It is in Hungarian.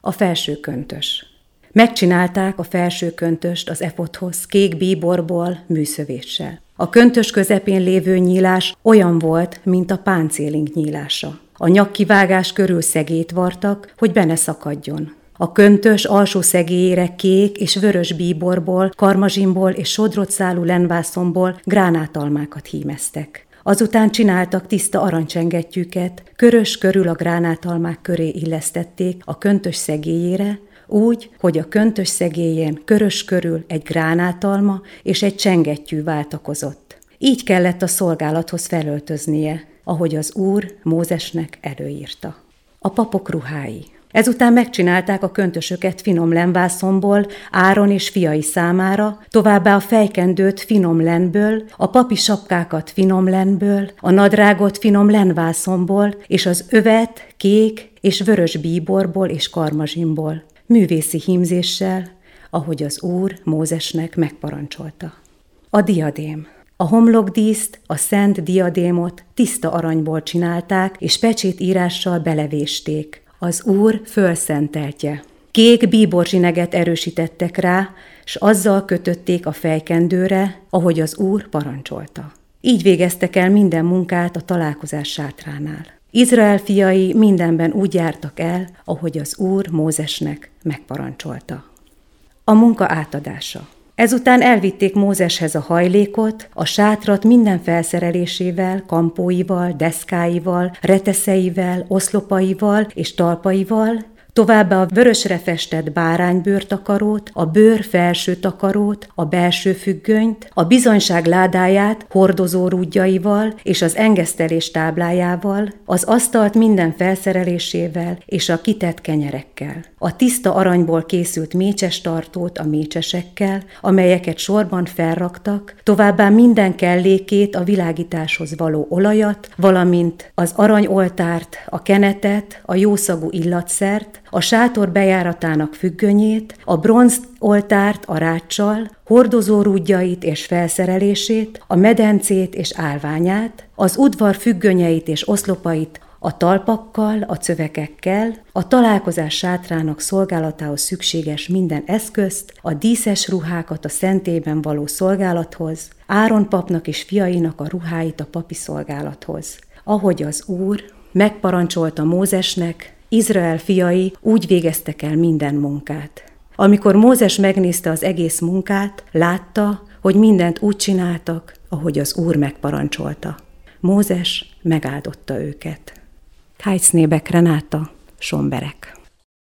A felső köntös. Megcsinálták a felső köntöst az efodhoz kék bíborból, műszövéssel. A köntös közepén lévő nyílás olyan volt, mint a páncélink nyílása. A nyakkivágás körül szegélyt vartak, hogy be ne szakadjon. A köntös alsó szegélyére kék és vörös bíborból, karmazsinból és sodrott szálú lenvászonból gránátalmákat hímeztek. Azután csináltak tiszta arancsengettyűket, körös körül a gránátalmák köré illesztették a köntös szegélyére, úgy, hogy a köntös szegélyén körös körül egy gránátalma és egy csengettyű váltakozott. Így kellett a szolgálathoz felöltöznie, ahogy az Úr Mózesnek előírta. A papok ruhái. Ezután megcsinálták a köntösöket finom lenvászonból Áron és fiai számára, továbbá a fejkendőt finom lenből, a papi sapkákat finom lenből, a nadrágot finom lenvászonból, és az övet kék és vörös bíborból és karmazsinból, művészi hímzéssel, ahogy az Úr Mózesnek megparancsolta. A diadém. A homlokdíszt, a szent diadémot tiszta aranyból csinálták, és pecsétírással belevésték. Az Úr fölszenteltje. Kék bíborzsineget erősítettek rá, s azzal kötötték a fejkendőre, ahogy az Úr parancsolta. Így végeztek el minden munkát a találkozás sátránál. Izrael fiai mindenben úgy jártak el, ahogy az Úr Mózesnek megparancsolta. A munka átadása. Ezután elvitték Mózeshez a hajlékot, a sátrat minden felszerelésével, kampóival, deszkáival, reteszeivel, oszlopaival és talpaival, továbbá a vörösre festett báránybőrtakarót, a bőr felső takarót, a belső függönyt, a bizonyság ládáját hordozó rúdjaival és az engesztelés táblájával, az asztalt minden felszerelésével és a kitett kenyerekkel, a tiszta aranyból készült mécses tartót a mécsesekkel, amelyeket sorban felraktak, továbbá minden kellékét, a világításhoz való olajat, valamint az aranyoltárt, a kenetet, a jószagú illatszert, a sátor bejáratának függönyét, a bronz oltárt a ráccsal, hordozórúdjait és felszerelését, a medencét és állványát, az udvar függönyeit és oszlopait a talpakkal, a cövekekkel, a találkozás sátrának szolgálatához szükséges minden eszközt, a díszes ruhákat a szentében való szolgálathoz, Áron papnak és fiainak a ruháit a papi szolgálathoz. Ahogy az Úr megparancsolta Mózesnek, Izrael fiai úgy végeztek el minden munkát. Amikor Mózes megnézte az egész munkát, látta, hogy mindent úgy csináltak, ahogy az Úr megparancsolta. Mózes megáldotta őket. Heidsnébek Renáta, Somberek.